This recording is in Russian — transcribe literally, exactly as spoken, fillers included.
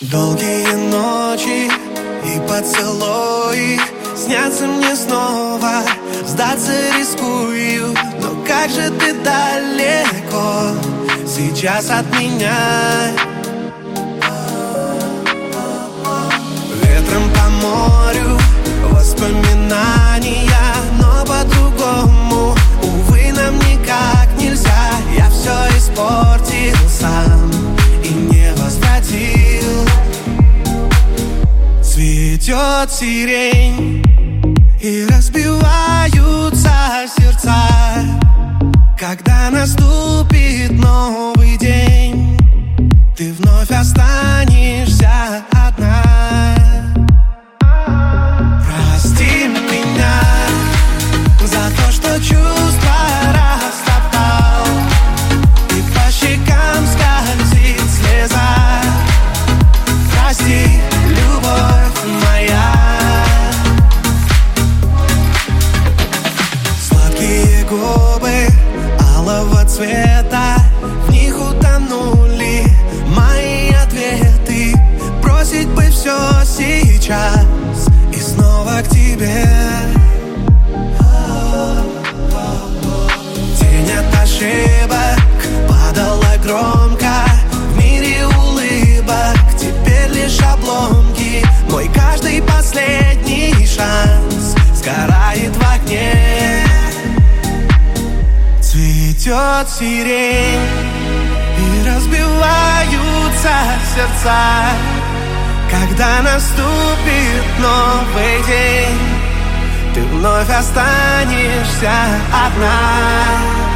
Долгие ночи и поцелуи снятся мне снова. Сдаться рискую, но как же ты далеко сейчас от меня. Ветром по морю воспоминания, но по-другому, увы, нам никак нельзя. Я все испортил сам и не возвратил. Цветет сирень и разбиваются сердца, когда наступит новый день. Ты вновь останешься одна. Прости меня за то, что чувства растоптал, и по щекам скользит слеза. Прости, любовь моя. Сладкие губы алого цвета, в них утонули мои ответы. Бросить бы все сейчас и снова к тебе. Тень от ошибок падала громко, в мире улыбок теперь лишь обломки. Мой каждый последний шанс сгорает в огне. Цветет сирень и разбиваются сердца, когда наступит новый день. Ты вновь останешься одна.